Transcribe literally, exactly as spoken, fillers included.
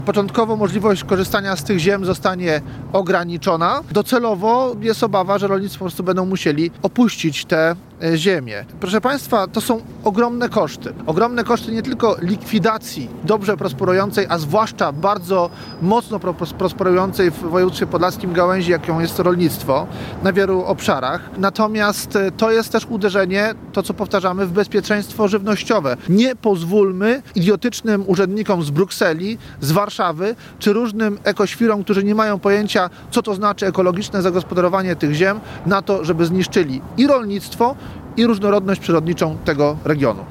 Początkowo możliwość korzystania z tych ziem zostanie ograniczona. Docelowo jest obawa, że rolnicy po prostu będą musieli opuścić te ziemię. Proszę Państwa, to są ogromne koszty. Ogromne koszty nie tylko likwidacji dobrze prosperującej, a zwłaszcza bardzo mocno prosperującej w województwie podlaskim gałęzi, jaką jest rolnictwo na wielu obszarach. Natomiast to jest też uderzenie, to co powtarzamy, w bezpieczeństwo żywnościowe. Nie pozwólmy idiotycznym urzędnikom z Brukseli, z Warszawy, czy różnym ekoświrom, którzy nie mają pojęcia, co to znaczy ekologiczne zagospodarowanie tych ziem, na to, żeby zniszczyli i rolnictwo, i różnorodność przyrodniczą tego regionu.